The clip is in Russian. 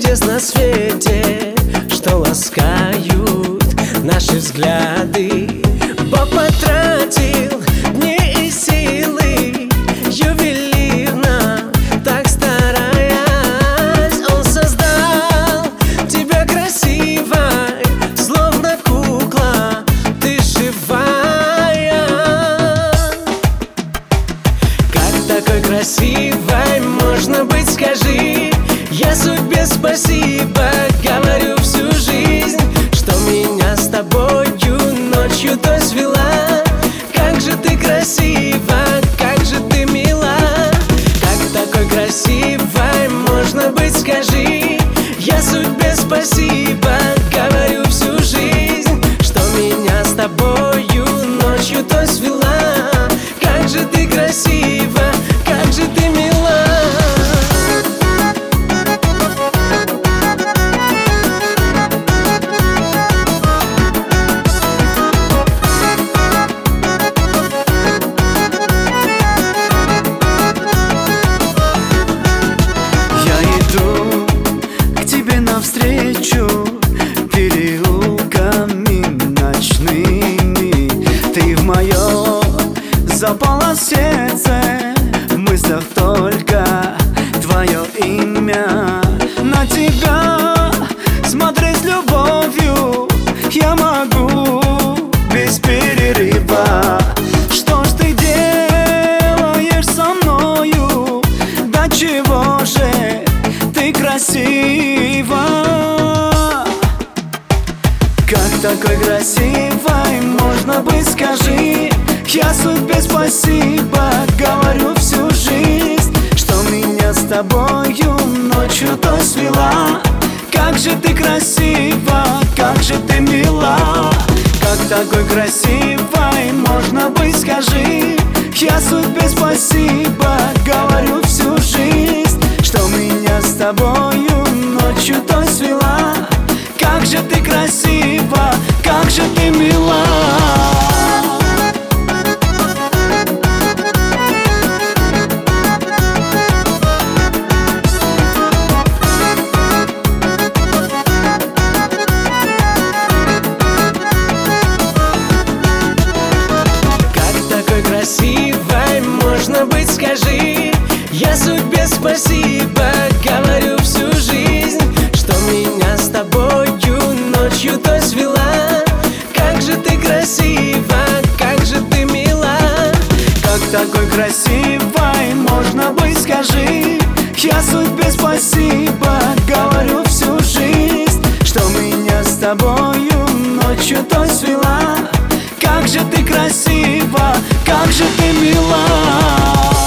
чудес на свете, что ласкают наши взгляды. Бог потратил дни и силы, ювелирно так стараясь. Он создал тебя красивой, словно кукла, ты живая. Как такой красивой можно быть, скажи? Я судьбе спасибо говорю всю жизнь, что меня с тобою ночью то свела. Как же ты красива, как же ты мила. Как такой красивой можно быть, скажи? Я судьбе спасибо говорю всю жизнь, что меня с тобою ночью то свела. Как же ты красива, как же ты мила. Навстречу переулками ночными, ты в мое запало сердце, в мыслях только твое имя. На тебя смотреть с любовью я могу без перерыва. Что ж ты делаешь со мною? До чего же ты красива? Как такой красивой можно быть, скажи? Я судьбе спасибо говорю всю жизнь, что меня с тобою ночью то свела. Как же ты красива, как же ты мила. Как такой красивой можно быть, скажи? Я судьбе спасибо говорю всю жизнь, что меня с тобою ночью то свела. Как же ты красива, как же ты мила. Красивой можно быть, скажи? Я судьбе спасибо говорю всю жизнь, что меня с тобою ночью то свела. Как же ты красива, как же ты мила. Как такой красивой можно быть, скажи? Я судьбе спасибо говорю всю жизнь, что меня с тобою ночью то свела. Как же ты красива, как же ты мила.